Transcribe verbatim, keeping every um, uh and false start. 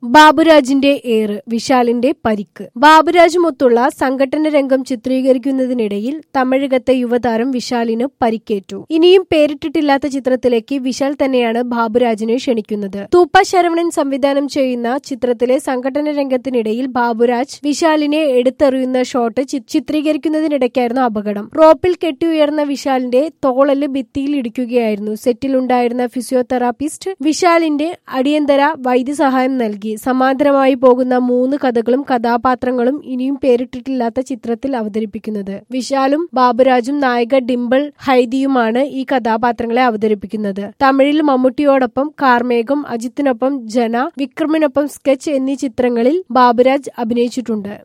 ബാബുരാജിന്റെ ഏറ്, വിശാലിന്റെ പരിക്ക്. ബാബുരാജുമൊത്തുള്ള സംഘട്ടന രംഗം ചിത്രീകരിക്കുന്നതിനിടയിൽ തമിഴകത്തെ യുവതാരം വിശാലിന് പരിക്കേറ്റു. ഇനിയും പേരിട്ടിട്ടില്ലാത്ത ചിത്രത്തിലേക്ക് വിശാൽ തന്നെയാണ് ബാബുരാജിനെ ക്ഷണിക്കുന്നത്. തൂപ്പ ശരവണൻ സംവിധാനം ചെയ്യുന്ന ചിത്രത്തിലെ സംഘട്ടന രംഗത്തിനിടയിൽ ബാബുരാജ് വിശാലിനെ എടുത്തെറിയുന്ന ഷോട്ട് ചിത്രീകരിക്കുന്നതിനിടയ്ക്കായിരുന്നു അപകടം. റോപ്പിൽ കെട്ടിയുയർന്ന വിശാലിന്റെ തോളല് ഭിത്തിയിൽ ഇടിക്കുകയായിരുന്നു. സെറ്റിലുണ്ടായിരുന്ന ഫിസിയോതെറാപ്പിസ്റ്റ് വിശാലിന്റെ അടിയന്തര വൈദ്യസഹായം നൽകി. സമാന്തരമായി പോകുന്ന മൂന്ന് കഥകളും കഥാപാത്രങ്ങളും ഇനിയും പേരിട്ടിട്ടില്ലാത്ത ചിത്രത്തിൽ അവതരിപ്പിക്കുന്നത്. വിശാലും ബാബുരാജും നായിക ഡിംപിൾ ഹൈദിയുമാണ് ഈ കഥാപാത്രങ്ങളെ അവതരിപ്പിക്കുന്നത്. തമിഴിൽ മമ്മൂട്ടിയോടൊപ്പം കാർമേഘം, അജിത്തിനൊപ്പം ജന, വിക്രമിനൊപ്പം സ്കെച്ച് എന്നീ ചിത്രങ്ങളിൽ ബാബുരാജ് അഭിനയിച്ചിട്ടുണ്ട്.